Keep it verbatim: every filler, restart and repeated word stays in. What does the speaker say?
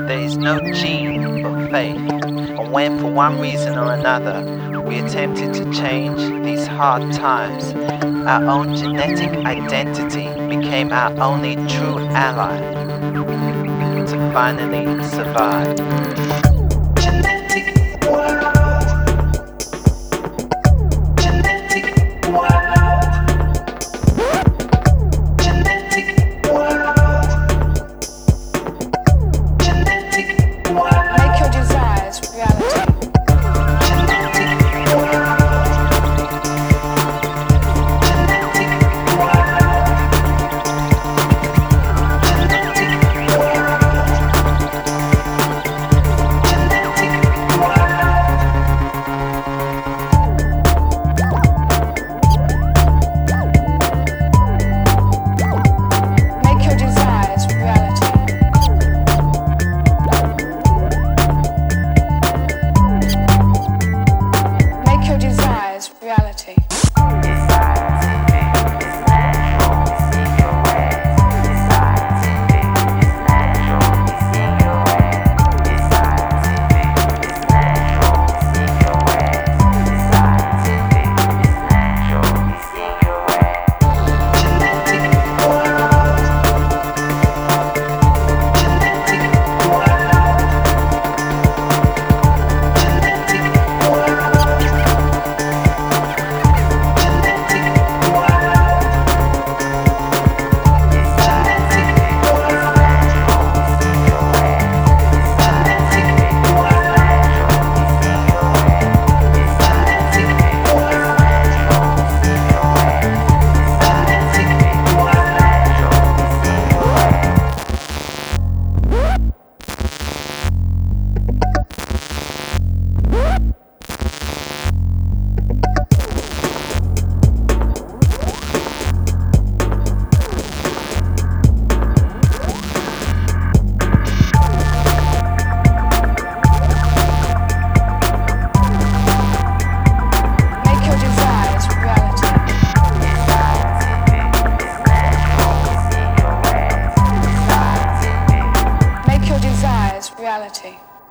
There is no gene but faith, and when for one reason or another we attempted to change these hard times, our own genetic identity became our only true ally to finally survive. Genetic world. Genetic world. Genetic world. Genetic world. Make your desires reality. Reality. Reality.